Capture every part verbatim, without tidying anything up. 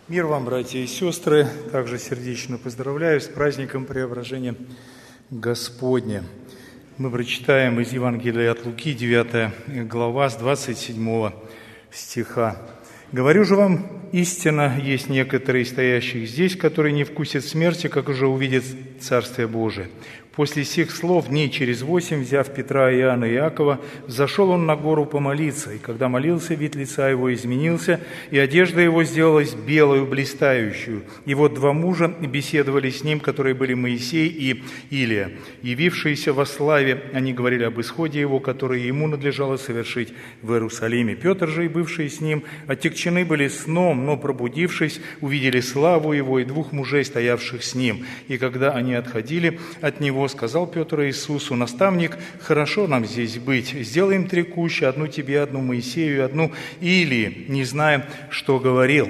Мир вам, братья и сестры, также сердечно поздравляю с праздником Преображения Господня. Мы прочитаем из Евангелия от Луки, девятая глава, с двадцать седьмого стиха. «Говорю же вам, истинно, есть некоторые стоящих здесь, которые не вкусят смерти, как уже увидят Царствие Божие». После сих слов дней через восемь, взяв Петра, Иоанна и Иакова, взошел он на гору помолиться, и когда молился, вид лица его изменился, и одежда его сделалась белую, блистающую. И вот два мужа беседовали с ним, которые были Моисей и Илия. Явившиеся во славе, они говорили об исходе его, который ему надлежало совершить в Иерусалиме. Петр же и бывшие с ним отягчены были сном, но, пробудившись, увидели славу его и двух мужей, стоявших с ним. И когда они отходили от него, сказал Петр Иисусу: «Наставник, хорошо нам здесь быть. Сделаем три кущи, одну тебе, одну Моисею, одну Илии, не зная, что говорил».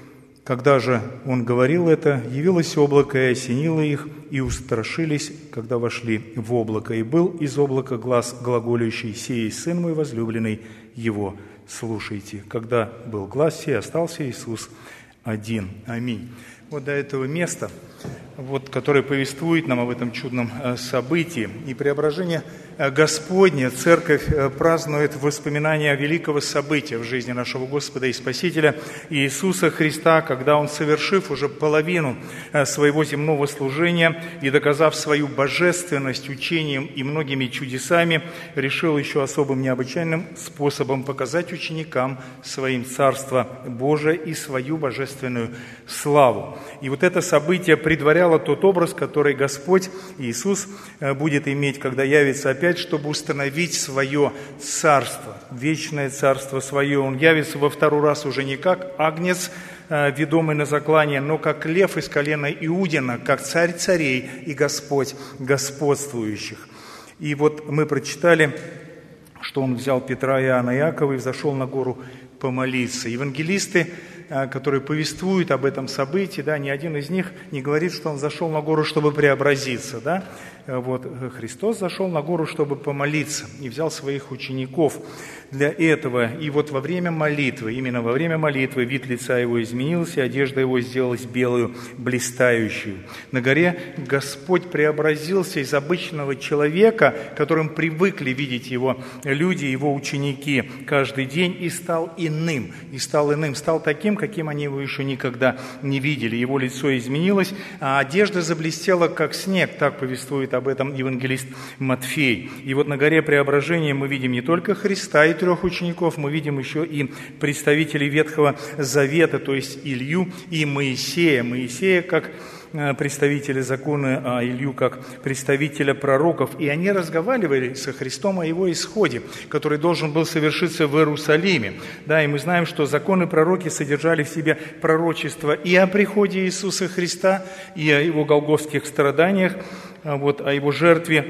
Когда же он говорил это, явилось облако и осенило их, и устрашились, когда вошли в облако. И был из облака глас глаголющий: «Сей Сын мой возлюбленный, его слушайте». Когда был глас сей, остался Иисус один. Аминь. Вот до этого места, вот, которое повествует нам об этом чудном событии. И преображение Господне Церковь празднует воспоминания великого события в жизни нашего Господа и Спасителя Иисуса Христа, когда Он, совершив уже половину своего земного служения и доказав свою божественность учением и многими чудесами, решил еще особым необычайным способом показать ученикам своим Царство Божие и свою божественную славу. И вот это событие предваряло тот образ, который Господь Иисус будет иметь, когда явится опять, чтобы установить свое царство, вечное царство свое. Он явится во второй раз уже не как агнец, ведомый на заклание, но как лев из колена Иудина, как царь царей и Господь господствующих. И вот мы прочитали, что он взял Петра, Иоанна и Иакова и взошел на гору помолиться. Евангелисты, которые повествуют об этом событии, да, ни один из них не говорит, что он зашел на гору, чтобы преобразиться. Да? Вот, Христос зашел на гору, чтобы помолиться, и взял своих учеников для этого. И вот во время молитвы, именно во время молитвы, вид лица его изменился, одежда его сделалась белую, блистающую. На горе Господь преобразился из обычного человека, которым привыкли видеть его люди, его ученики каждый день, и стал иным, и стал иным, стал таким, каким они его еще никогда не видели. Его лицо изменилось, а одежда заблестела, как снег. Так повествует об этом евангелист Матфей. И вот на горе Преображения мы видим не только Христа и трех учеников, мы видим еще и представителей Ветхого Завета, то есть Илью и Моисея. Моисея как представителя закона, а Илью как представителя пророков. И они разговаривали со Христом о его исходе, который должен был совершиться в Иерусалиме. Да, и мы знаем, что законы пророки содержали в себе пророчество и о приходе Иисуса Христа, и о его голгофских страданиях, вот, о его жертве,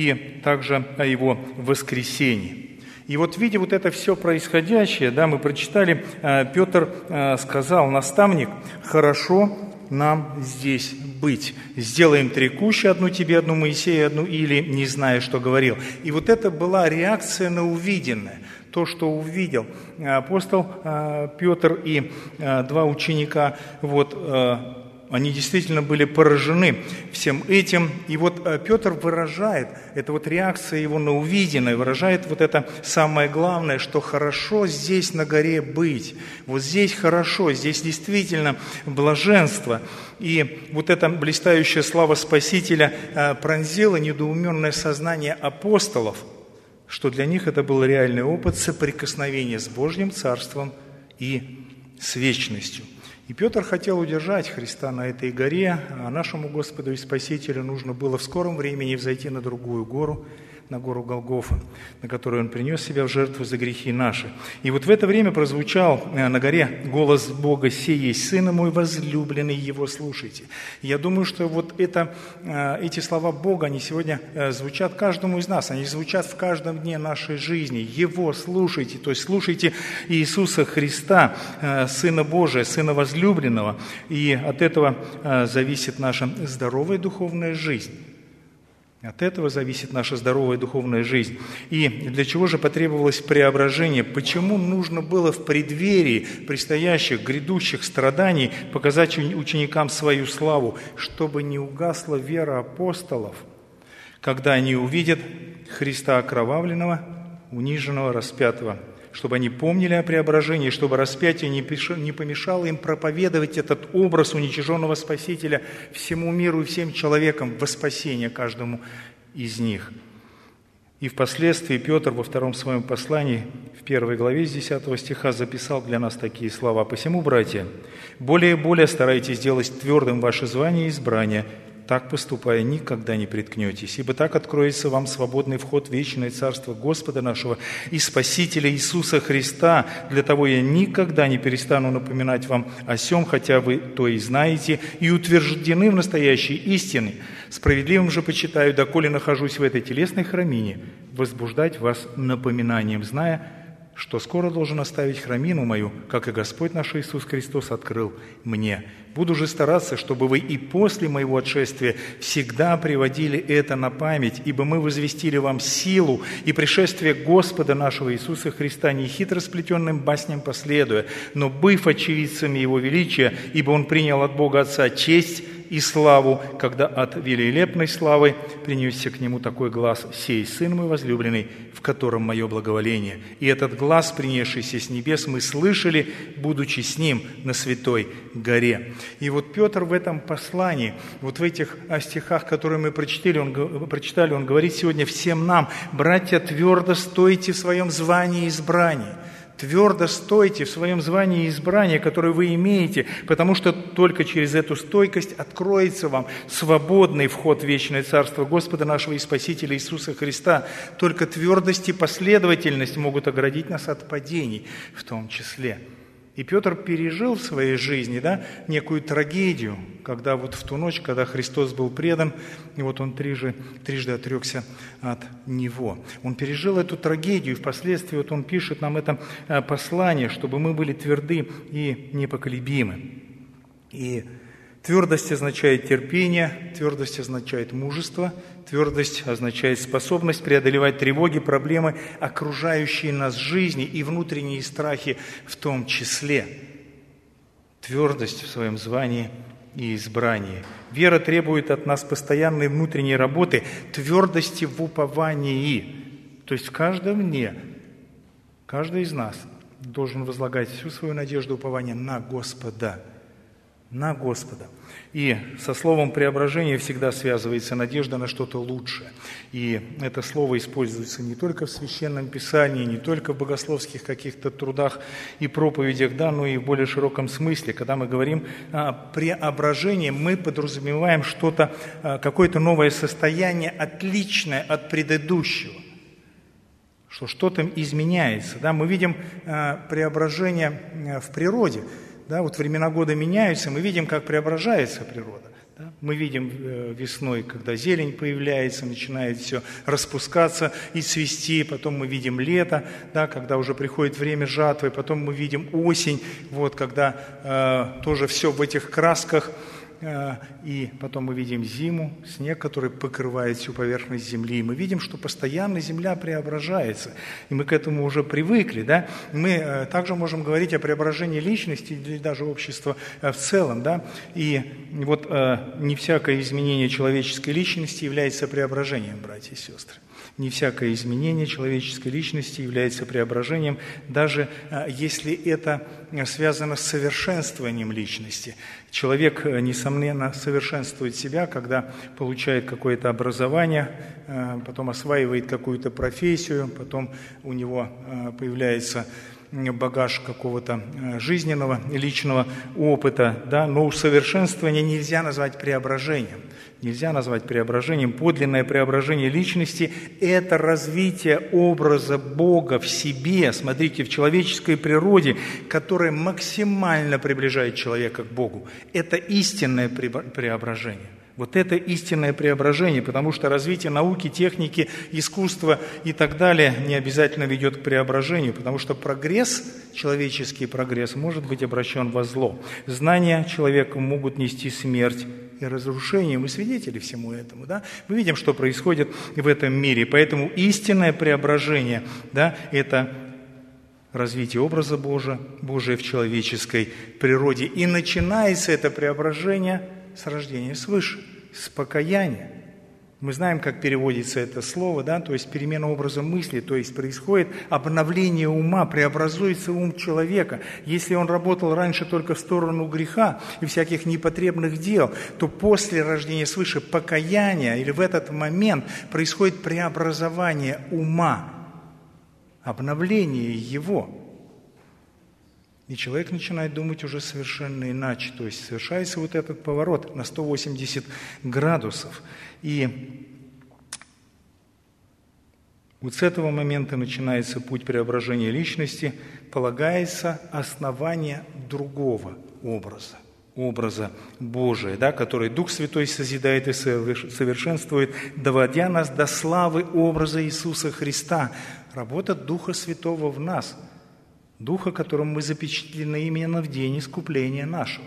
и также о его воскресении. И вот, видя вот это все происходящее, да, мы прочитали, Петр сказал: «Наставник, хорошо нам здесь быть. Сделаем три кущи, одну тебе, одну Моисею, одну Илии, не зная, что говорил». И вот это была реакция на увиденное, то, что увидел апостол Петр и два ученика. Вот, они действительно были поражены всем этим. И вот Петр выражает, это вот реакция его на увиденное, выражает вот это самое главное, что хорошо здесь на горе быть. Вот здесь хорошо, здесь действительно блаженство. И вот эта блистающая слава Спасителя пронзила недоуменное сознание апостолов, что для них это был реальный опыт соприкосновения с Божьим Царством и с вечностью. И Петр хотел удержать Христа на этой горе, а нашему Господу и Спасителю нужно было в скором времени взойти на другую гору, на гору Голгофа, на которую Он принес себя в жертву за грехи наши. И вот в это время прозвучал на горе голос Бога: «Сей есть Сын мой возлюбленный, Его слушайте». Я думаю, что вот это, эти слова Бога, они сегодня звучат каждому из нас, они звучат в каждом дне нашей жизни. Его слушайте, то есть слушайте Иисуса Христа, Сына Божия, Сына возлюбленного, и от этого зависит наша здоровая духовная жизнь. От этого зависит наша здоровая духовная жизнь. И для чего же потребовалось преображение? Почему нужно было в преддверии предстоящих, грядущих страданий показать ученикам свою славу, чтобы не угасла вера апостолов, когда они увидят Христа окровавленного, униженного, распятого, чтобы они помнили о преображении, чтобы распятие не помешало им проповедовать этот образ уничиженного Спасителя всему миру и всем человекам во спасение каждому из них. И впоследствии Петр во втором своем послании, в первой главе с десятого стиха, записал для нас такие слова: «Посему, братья, более и более старайтесь делать твердым ваше звание и избрание, так поступая, никогда не приткнетесь, ибо так откроется вам свободный вход в вечное Царство Господа нашего и Спасителя Иисуса Христа. Для того я никогда не перестану напоминать вам о сем, хотя вы то и знаете, и утверждены в настоящей истине. Справедливым же почитаю, доколе нахожусь в этой телесной храмине, возбуждать вас напоминанием, зная, что скоро должен оставить храмину мою, как и Господь наш Иисус Христос открыл мне. Буду же стараться, чтобы вы и после моего отшествия всегда приводили это на память, ибо мы возвестили вам силу и пришествие Господа нашего Иисуса Христа, не хитро сплетенным басням последуя, но быв очевидцами Его величия, ибо Он принял от Бога Отца честь и славу, когда от великолепной славы принесся к Нему такой глас: «Сей Сын мой возлюбленный, в котором мое благоволение». И этот глас, принесшийся с небес, мы слышали, будучи с Ним на Святой горе. И вот Петр в этом послании, вот в этих стихах, которые мы прочитали, он, прочитали, он говорит сегодня всем нам: «Братья, твердо стойте в своем звании и избрании». Твердо стойте в своем звании и избрании, которое вы имеете, потому что только через эту стойкость откроется вам свободный вход в вечное Царство Господа нашего и Спасителя Иисуса Христа. Только твердость и последовательность могут оградить нас от падений в том числе. И Петр пережил в своей жизни, да, некую трагедию, когда вот в ту ночь, когда Христос был предан, и вот он трижды, трижды отрекся от Него. Он пережил эту трагедию, и впоследствии вот он пишет нам это послание, чтобы мы были тверды и непоколебимы. И твердость означает терпение, твердость означает мужество, твердость означает способность преодолевать тревоги, проблемы, окружающие нас жизни и внутренние страхи в том числе. Твердость в своем звании и избрании. Вера требует от нас постоянной внутренней работы, твердости в уповании. То есть в каждом дне, каждый из нас должен возлагать всю свою надежду и упование на Господа. На Господа. И со словом преображения всегда связывается надежда на что-то лучшее. И это слово используется не только в Священном Писании, не только в богословских каких-то трудах и проповедях, да, но и в более широком смысле. Когда мы говорим о преображении, мы подразумеваем что-то, какое-то новое состояние, отличное от предыдущего. Что что-то изменяется. Да? Мы видим преображение в природе. Да, вот времена года меняются, мы видим, как преображается природа. Да? Мы видим весной, когда зелень появляется, начинает все распускаться и цвести, потом мы видим лето, да, когда уже приходит время жатвы, потом мы видим осень, вот, когда э, тоже все в этих красках, э, и потом мы видим зиму, снег, который покрывает всю поверхность земли, и мы видим, что постоянно земля преображается, и мы к этому уже привыкли. Да? Мы э, также можем говорить о преображении личности или даже общества э, в целом. Да? И вот э, не всякое изменение человеческой личности является преображением, братья и сестры. Не всякое изменение человеческой личности является преображением, даже если это связано с совершенствованием личности. Человек, несомненно, совершенствует себя, когда получает какое-то образование, потом осваивает какую-то профессию, потом у него появляется багаж какого-то жизненного, личного опыта, да? Но усовершенствование нельзя назвать преображением. Нельзя назвать преображением. Подлинное преображение личности – это развитие образа Бога в себе, смотрите, в человеческой природе, которое максимально приближает человека к Богу. Это истинное преображение. Вот это истинное преображение, потому что развитие науки, техники, искусства и так далее не обязательно ведет к преображению, потому что прогресс, человеческий прогресс, может быть обращен во зло. Знания человека могут нести смерть и разрушения. Мы свидетели всему этому, да? Мы видим, что происходит в этом мире. Поэтому истинное преображение, да, это развитие образа Божия, Божия в человеческой природе. И начинается это преображение с рождения свыше, с покаяния. Мы знаем, как переводится это слово, да, то есть перемена образа мысли, то есть происходит обновление ума, преобразуется ум человека. Если он работал раньше только в сторону греха и всяких непотребных дел, то после рождения свыше покаяния или в этот момент происходит преобразование ума, обновление его. И человек начинает думать уже совершенно иначе. То есть совершается вот этот поворот на сто восемьдесят градусов. И вот с этого момента начинается путь преображения личности, полагается основание другого образа, образа Божия, да, который Дух Святой созидает и совершенствует, доводя нас до славы образа Иисуса Христа. Работа Духа Святого в нас, Духа, которым мы запечатлены именно в день искупления нашего.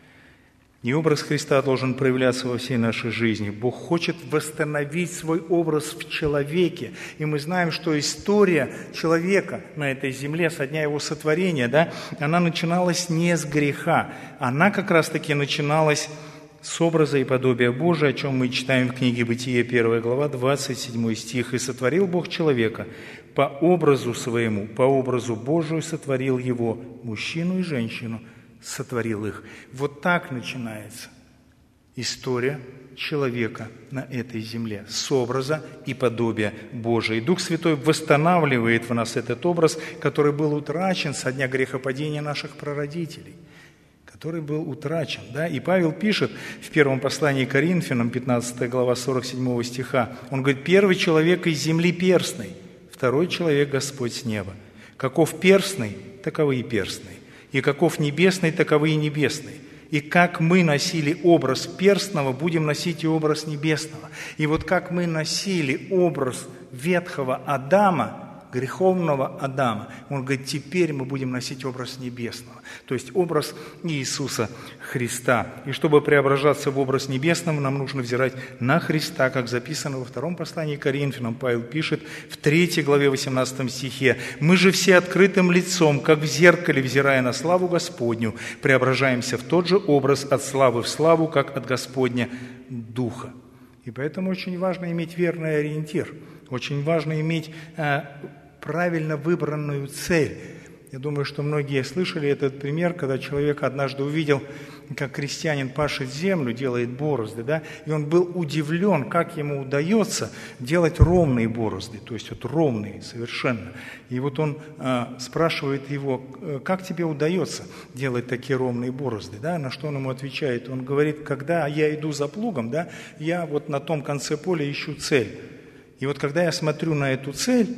И образ Христа должен проявляться во всей нашей жизни. Бог хочет восстановить свой образ в человеке. И мы знаем, что история человека на этой земле со дня его сотворения, да, она начиналась не с греха. Она как раз-таки начиналась с образа и подобия Божия, о чем мы читаем в книге Бытие, первая глава, двадцать седьмой стих. «И сотворил Бог человека по образу своему, по образу Божию сотворил его, мужчину и женщину сотворил их». Вот так начинается история человека на этой земле, с образа и подобия Божия. И Дух Святой восстанавливает в нас этот образ, который был утрачен со дня грехопадения наших прародителей, который был утрачен. Да? И Павел пишет в первом послании к Коринфянам, пятнадцатая глава, сорок седьмого стиха, он говорит: «Первый человек из земли перстной, второй человек Господь с неба. Каков перстный, таковы и перстные. И каков небесный, таковы и небесные. И как мы носили образ перстного, будем носить и образ небесного». И вот как мы носили образ ветхого Адама, греховного Адама, он говорит, теперь мы будем носить образ небесного, то есть образ Иисуса Христа. И чтобы преображаться в образ небесного, нам нужно взирать на Христа, как записано во втором послании к Коринфянам. Павел пишет в третьей главе восемнадцатом стихе: «Мы же все открытым лицом, как в зеркале, взирая на славу Господню, преображаемся в тот же образ от славы в славу, как от Господня Духа». И поэтому очень важно иметь верный ориентир, очень важно иметь э, правильно выбранную цель. Я думаю, что многие слышали этот пример, когда человек однажды увидел, как крестьянин пашет землю, делает борозды, да, и он был удивлен, как ему удается делать ровные борозды, то есть вот ровные совершенно. И вот он э, спрашивает его: как тебе удается делать такие ровные борозды, да, на что он ему отвечает? Он говорит: когда я иду за плугом, да, я вот на том конце поля ищу цель. И вот когда я смотрю на эту цель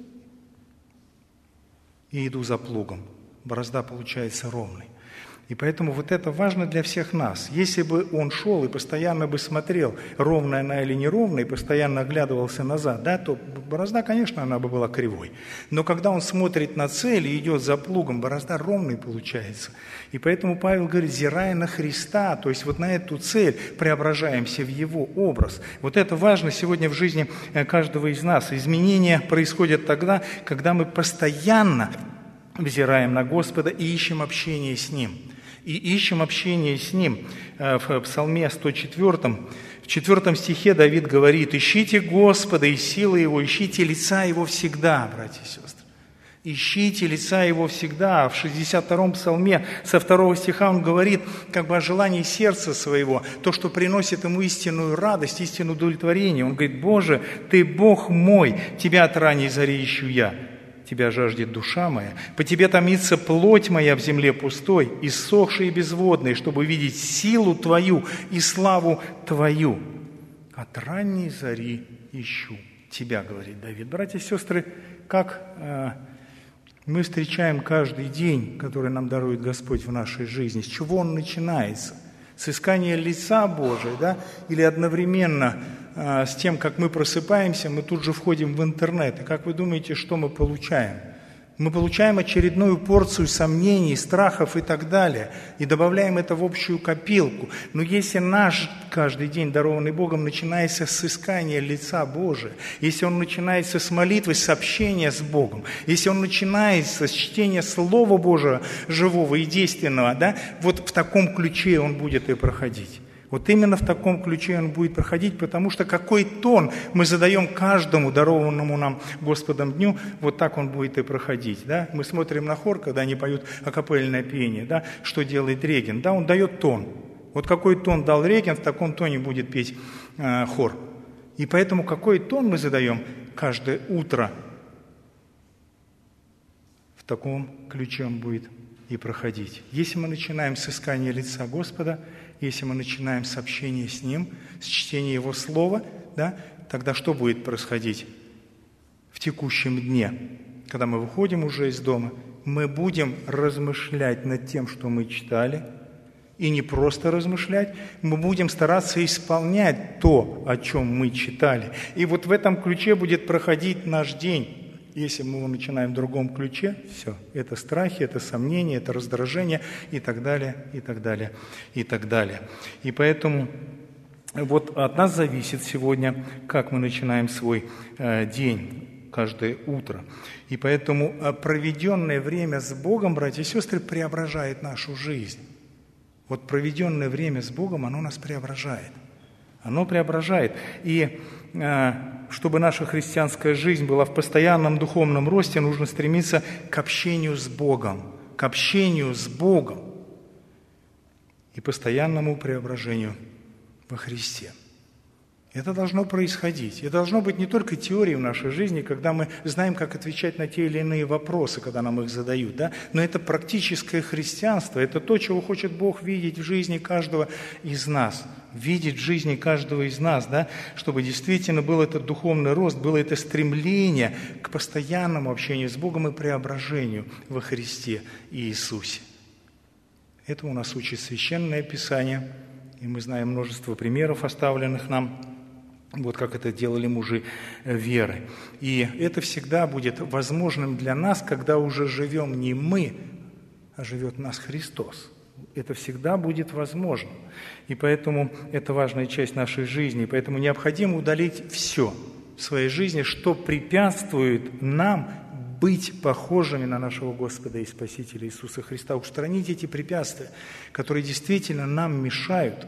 и иду за плугом, борозда получается ровной. И поэтому вот это важно для всех нас. Если бы он шел и постоянно бы смотрел, ровная она или неровная, и постоянно оглядывался назад, да, то борозда, конечно, она бы была кривой. Но когда он смотрит на цель и идет за плугом, борозда ровной получается. И поэтому Павел говорит, взирая на Христа, то есть вот на эту цель, преображаемся в Его образ. Вот это важно сегодня в жизни каждого из нас. Изменения происходят тогда, когда мы постоянно взираем на Господа и ищем общение с Ним. И ищем общение с Ним. В Псалме сто четвёртом, в четвёртом стихе Давид говорит: «Ищите Господа и силы Его, ищите лица Его всегда», братья и сестры. Ищите лица Его всегда. В шестьдесят втором Псалме со второго стиха он говорит как бы о желании сердца своего, то, что приносит ему истинную радость, истинное удовлетворение. Он говорит: «Боже, Ты Бог мой, Тебя от ранней зари ищу я». Тебя жаждет душа моя, по Тебе томится плоть моя в земле пустой, иссохшей и безводной, чтобы видеть силу Твою и славу Твою. От ранней зари ищу Тебя, говорит Давид. Братья и сестры, как э, мы встречаем каждый день, который нам дарует Господь в нашей жизни, с чего он начинается? С искания лица Божия, да? Или одновременно а, с тем, как мы просыпаемся, мы тут же входим в интернет. И как вы думаете, что мы получаем? Мы получаем очередную порцию сомнений, страхов и так далее, и добавляем это в общую копилку. Но если наш каждый день, дарованный Богом, начинается с искания лица Божия, если он начинается с молитвы, с общения с Богом, если он начинается с чтения Слова Божия, живого и действенного, да, вот в таком ключе он будет и проходить. Вот именно в таком ключе он будет проходить, потому что какой тон мы задаем каждому дарованному нам Господом дню, вот так он будет и проходить. Да? Мы смотрим на хор, когда они поют акапельное пение, да? Что делает реген, да? Он дает тон. Вот какой тон дал реген, в таком тоне будет петь э, хор. И поэтому какой тон мы задаем каждое утро, в таком ключе он будет и проходить. Если мы начинаем с искания лица Господа, если мы начинаем с общения с Ним, с чтения Его Слова, да, тогда что будет происходить в текущем дне? Когда мы выходим уже из дома, мы будем размышлять над тем, что мы читали, и не просто размышлять, мы будем стараться исполнять то, о чем мы читали. И вот в этом ключе будет проходить наш день. Если мы его начинаем в другом ключе, все, это страхи, это сомнения, это раздражение и так далее, и так далее, и так далее. И поэтому вот от нас зависит сегодня, как мы начинаем свой э, день, каждое утро. И поэтому проведенное время с Богом, братья и сестры, преображает нашу жизнь. Вот проведенное время с Богом, оно нас преображает. Оно преображает. И э, чтобы наша христианская жизнь была в постоянном духовном росте, нужно стремиться к общению с Богом, к общению с Богом и постоянному преображению во Христе. Это должно происходить. Это должно быть не только теорией в нашей жизни, когда мы знаем, как отвечать на те или иные вопросы, когда нам их задают, да? Но это практическое христианство, это то, чего хочет Бог видеть в жизни каждого из нас, видеть в жизни каждого из нас, да? Чтобы действительно был этот духовный рост, было это стремление к постоянному общению с Богом и преображению во Христе Иисусе. Это у нас учит Священное Писание, и мы знаем множество примеров, оставленных нам. Вот как это делали мужи веры. И это всегда будет возможным для нас, когда уже живем не мы, а живет в нас Христос. Это всегда будет возможно. И поэтому это важная часть нашей жизни. Поэтому необходимо удалить все в своей жизни, что препятствует нам быть похожими на нашего Господа и Спасителя Иисуса Христа. Устранить эти препятствия, которые действительно нам мешают.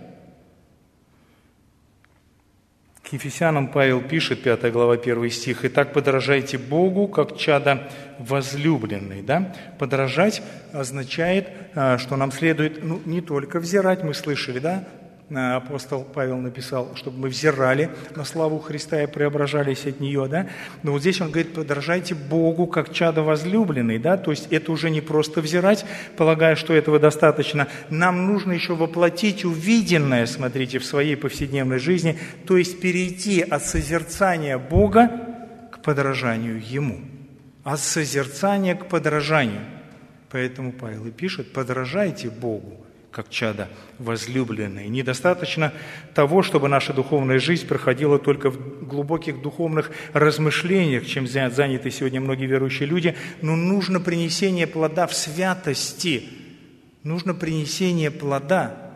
К Ефесянам Павел пишет, пятая глава, первый стих: «Итак, подражайте Богу, как чада возлюбленный». Да? Подражать означает, что нам следует ну, не только взирать, мы слышали, да? Апостол Павел написал, чтобы мы взирали на славу Христа и преображались от нее, да? Но вот здесь он говорит: подражайте Богу, как чадо возлюбленный, да? То есть это уже не просто взирать, полагая, что этого достаточно. Нам нужно еще воплотить увиденное, смотрите, в своей повседневной жизни, то есть перейти от созерцания Бога к подражанию Ему. От созерцания к подражанию. Поэтому Павел и пишет: подражайте Богу, как чада возлюбленные. Недостаточно того, чтобы наша духовная жизнь проходила только в глубоких духовных размышлениях, чем заняты сегодня многие верующие люди, но нужно принесение плода в святости. Нужно принесение плода.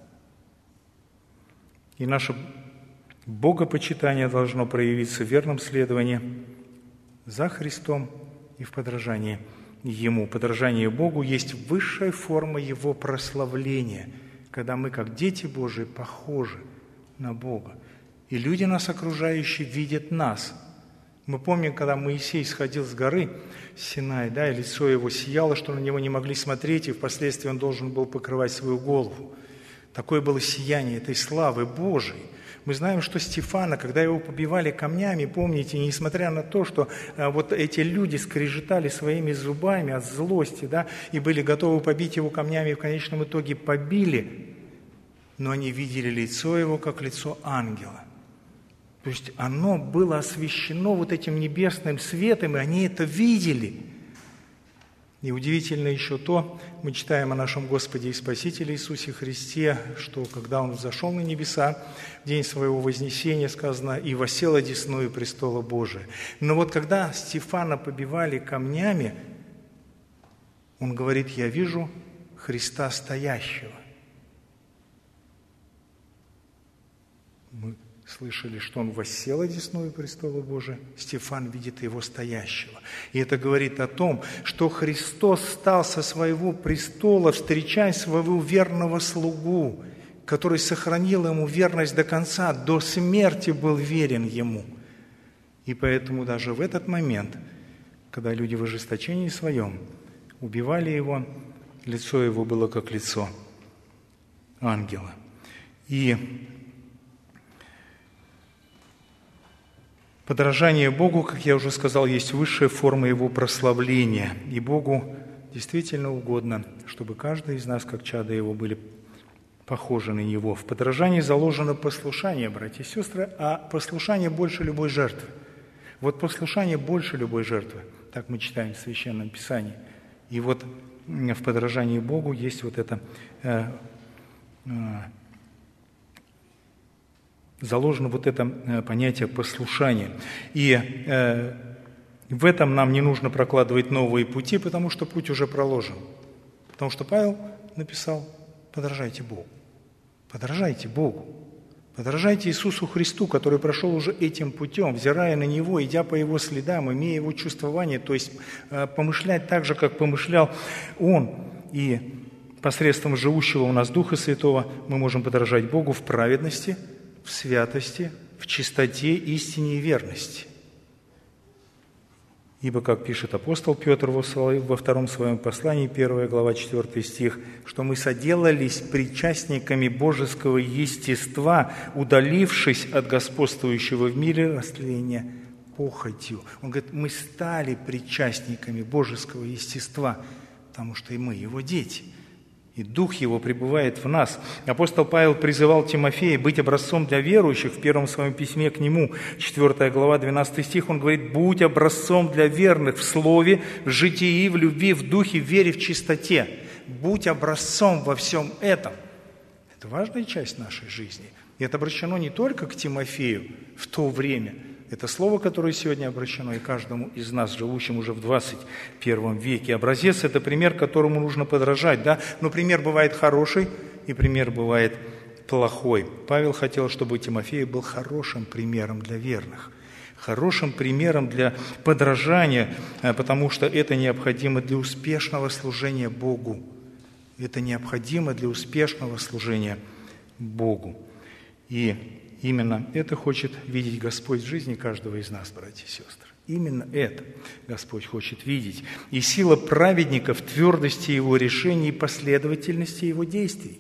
И наше богопочитание должно проявиться в верном следовании за Христом и в подражании Ему. Подражание Богу есть высшая форма Его прославления, когда мы, как дети Божии, похожи на Бога. И люди, нас окружающие, видят нас. Мы помним, когда Моисей сходил с горы Синай, да, и лицо его сияло, что на него не могли смотреть, и впоследствии он должен был покрывать свою голову. Такое было сияние этой славы Божией. Мы знаем, что Стефана, когда его побивали камнями, помните, несмотря на то, что а, вот эти люди скрежетали своими зубами от злости, да, и были готовы побить его камнями, и в конечном итоге побили, но они видели лицо его, как лицо ангела. То есть оно было освещено вот этим небесным светом, и они это видели. И удивительно еще то, мы читаем о нашем Господе и Спасителе Иисусе Христе, что когда Он взошел на небеса, в день Своего вознесения сказано: «И воссел одесную престола Божия». Но вот когда Стефана побивали камнями, Он говорит: «Я вижу Христа стоящего». Мы слышали, что Он воссел одесную престола Божия. Стефан видит Его стоящего. И это говорит о том, что Христос встал со своего престола, встречая своего верного слугу, который сохранил Ему верность до конца, до смерти был верен Ему. И поэтому даже в этот момент, когда люди в ожесточении своем убивали Его, лицо Его было как лицо ангела. И подражание Богу, как я уже сказал, есть высшая форма Его прославления. И Богу действительно угодно, чтобы каждый из нас, как чада Его, были похожи на Него. В подражании заложено послушание, братья и сестры, а послушание больше любой жертвы. Вот послушание больше любой жертвы. Так мы читаем в Священном Писании. И вот в подражании Богу есть вот это э, э, заложено вот это понятие послушания. И э, в этом нам не нужно прокладывать новые пути, потому что путь уже проложен. Потому что Павел написал: подражайте Богу. Подражайте Богу. Подражайте Иисусу Христу, который прошел уже этим путем, взирая на Него, идя по Его следам, имея Его чувствование, то есть э, помышлять так же, как помышлял Он. И посредством живущего у нас Духа Святого мы можем подражать Богу в праведности, в святости, в чистоте, истине и верности. Ибо, как пишет апостол Петр во втором своем послании, первая глава, четвёртый стих, что мы соделались причастниками божеского естества, удалившись от господствующего в мире растления похотью. Он говорит, мы стали причастниками божеского естества, потому что и мы его дети. И Дух Его пребывает в нас. Апостол Павел призывал Тимофея быть образцом для верующих в первом своем письме к нему, четвёртая глава, двенадцатый стих. Он говорит: «Будь образцом для верных в слове, в житии, в любви, в духе, в вере, в чистоте». Будь образцом во всем этом. Это важная часть нашей жизни. И это обращено не только к Тимофею в то время. Это слово, которое сегодня обращено и каждому из нас, живущим уже в двадцать первом веке. Образец – это пример, которому нужно подражать. Да? Но пример бывает хороший, и пример бывает плохой. Павел хотел, чтобы Тимофей был хорошим примером для верных, хорошим примером для подражания, потому что это необходимо для успешного служения Богу. Это необходимо для успешного служения Богу. И именно это хочет видеть Господь в жизни каждого из нас, братья и сестры. Именно это Господь хочет видеть. И сила праведника в твердости его решений и последовательности его действий.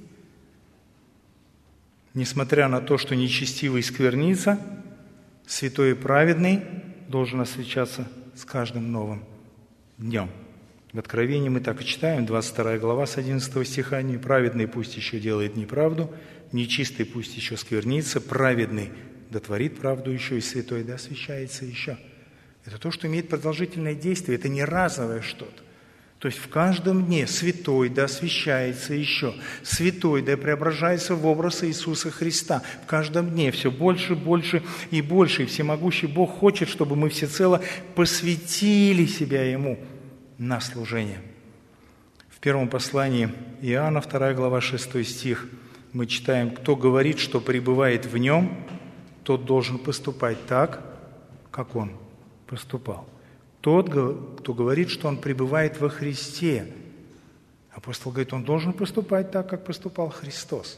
Несмотря на то, что нечестивый сквернится, святой и праведный должен освящаться с каждым новым днем. В Откровении мы так и читаем, двадцать вторая глава с одиннадцатого стиха: «Неправедный пусть еще делает неправду, нечистый пусть еще сквернится, праведный да творит правду еще, и святой да освящается еще». Это то, что имеет продолжительное действие, это не разовое что-то. То есть в каждом дне святой да освящается еще, святой да преображается в образ Иисуса Христа. В каждом дне все больше, больше и больше. И всемогущий Бог хочет, чтобы мы всецело посвятили себя Ему на служение. В первом послании Иоанна, вторая глава, шестой стих, мы читаем: «Кто говорит, что пребывает в Нем, тот должен поступать так, как Он поступал». Тот, кто говорит, что он пребывает во Христе, апостол говорит, он должен поступать так, как поступал Христос.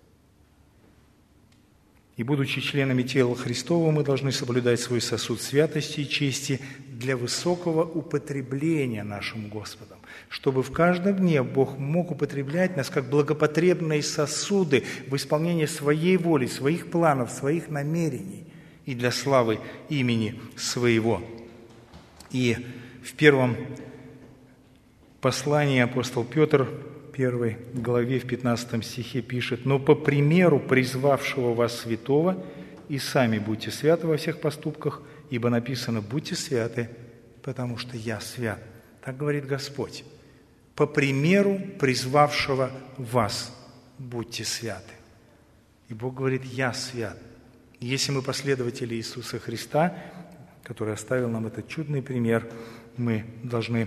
И, будучи членами тела Христова, мы должны соблюдать свой сосуд святости и чести для высокого употребления нашим Господом, чтобы в каждом дне Бог мог употреблять нас как благопотребные сосуды в исполнении своей воли, своих планов, своих намерений и для славы имени Своего. И в первом послании апостол Петр, в первой главе, в пятнадцатом стихе пишет: «Но по примеру призвавшего вас святого, и сами будьте святы во всех поступках, ибо написано: будьте святы, потому что я свят». Так говорит Господь. По примеру призвавшего вас будьте святы. И Бог говорит: я свят. Если мы последователи Иисуса Христа, который оставил нам этот чудный пример, мы должны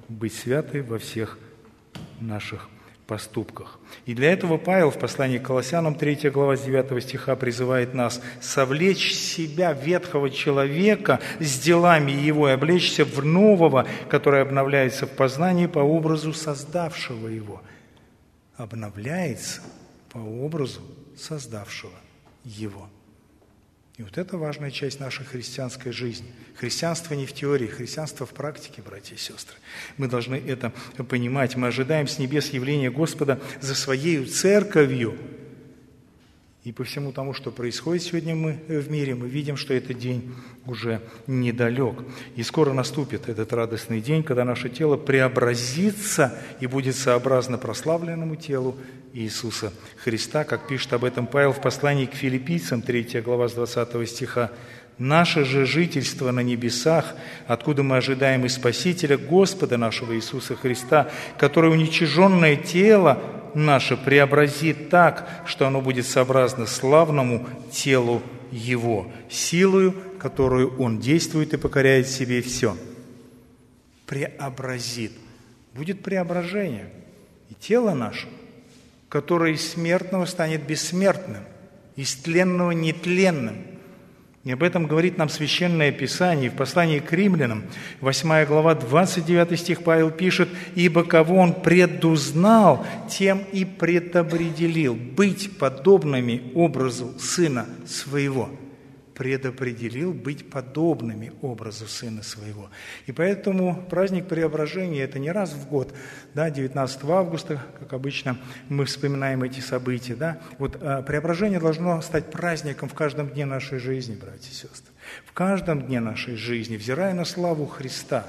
быть святы во всех наших поступках. И для этого Павел в послании к Колоссянам, третья глава, с девятого стиха призывает нас совлечь себя, ветхого человека, с делами его и облечься в нового, который обновляется в познании по образу создавшего его. Обновляется по образу создавшего его. И вот это важная часть нашей христианской жизни. Христианство не в теории, христианство в практике, братья и сестры. Мы должны это понимать. Мы ожидаем с небес явления Господа за Своей церковью. И по всему тому, что происходит сегодня мы в мире, мы видим, что этот день уже недалек. И скоро наступит этот радостный день, когда наше тело преобразится и будет сообразно прославленному телу Иисуса Христа, как пишет об этом Павел в послании к Филиппийцам, третья глава, с двадцатого стиха. «Наше же жительство на небесах, откуда мы ожидаем и Спасителя, Господа нашего Иисуса Христа, который уничиженное тело наше преобразит так, что оно будет сообразно славному телу Его, силою, которую Он действует и покоряет себе все». Преобразит. Будет преображение. И тело наше, которое из смертного станет бессмертным, из тленного нетленным. И об этом говорит нам Священное Писание. В послании к Римлянам, восьмая глава, двадцать девятый стих, Павел пишет: «Ибо кого он предузнал, тем и предопределил быть подобными образу Сына Своего». Предопределил быть подобными образу Сына Своего. И поэтому праздник Преображения – это не раз в год, да, девятнадцатого августа, как обычно мы вспоминаем эти события. Да. Вот, а, Преображение должно стать праздником в каждом дне нашей жизни, братья и сестры. В каждом дне нашей жизни, взирая на славу Христа,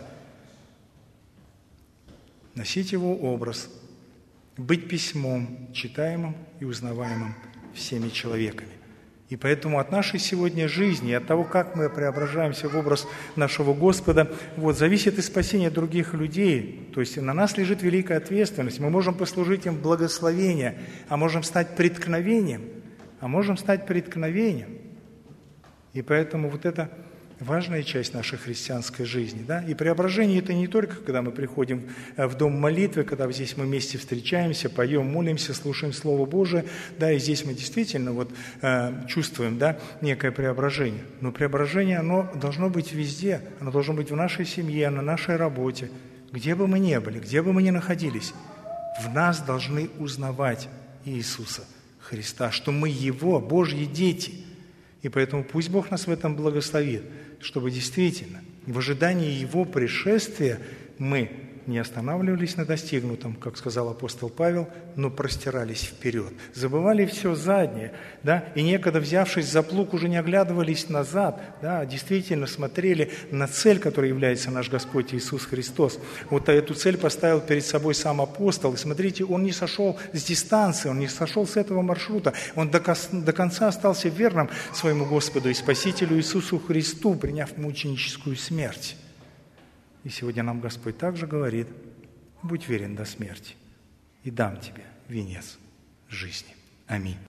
носить Его образ, быть письмом, читаемым и узнаваемым всеми человеками. И поэтому от нашей сегодня жизни, от того, как мы преображаемся в образ нашего Господа, вот, зависит и спасение других людей. То есть на нас лежит великая ответственность. Мы можем послужить им благословением, а можем стать преткновением, а можем стать преткновением. И поэтому вот это важная часть нашей христианской жизни. Да? И преображение – это не только, когда мы приходим в дом молитвы, когда здесь мы вместе встречаемся, поем, молимся, слушаем Слово Божие, да, и здесь мы действительно вот, э, чувствуем, да, некое преображение. Но преображение, оно должно быть везде, оно должно быть в нашей семье, на нашей работе, где бы мы ни были, где бы мы ни находились. В нас должны узнавать Иисуса Христа, что мы Его, Божьи дети. И поэтому пусть Бог нас в этом благословит, чтобы действительно в ожидании Его пришествия мы не останавливались на достигнутом, как сказал апостол Павел, но простирались вперед. Забывали все заднее, да, и некогда, взявшись за плуг, уже не оглядывались назад, да, а действительно смотрели на цель, которой является наш Господь Иисус Христос. Вот эту цель поставил перед собой сам апостол. И смотрите, он не сошел с дистанции, он не сошел с этого маршрута, он до, кос- до конца остался верным своему Господу и Спасителю Иисусу Христу, приняв мученическую смерть. И сегодня нам Господь также говорит: будь верен до смерти, и дам тебе венец жизни. Аминь.